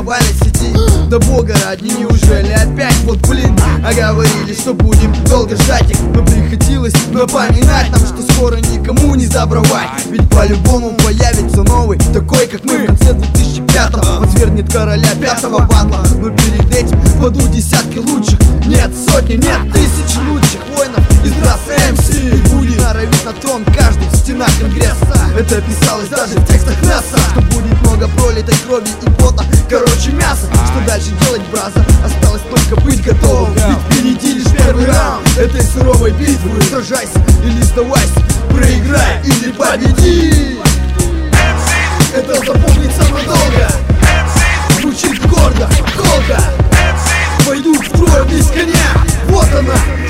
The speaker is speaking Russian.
глобальной сети. Да бога ради, неужели опять? Вот блин, а говорили, что будем долго ждать их. Но приходилось напоминать нам, что скоро никому не забровать. Ведь по-любому появится новый, такой как мы. В конце 2005-го он свергнет короля пятого батла. Но перед этим падут десятки лучших. Нет сотни, нет тысячи лучших воинов из расы МС. И будет норовить на трон каждый в стенах Конгресса. Это писалось даже в текстах НАСА. Что будет много пролитой крови и пота, короче мясо. Что дальше делать, браза? Осталось только быть готовым. Ведь впереди лишь первый раунд этой суровой битвы. Сражайся или сдавайся, проиграй или победи. Это запомнится надолго. Звучит гордо, холодно. Пойдут в строй без коня. Вот она,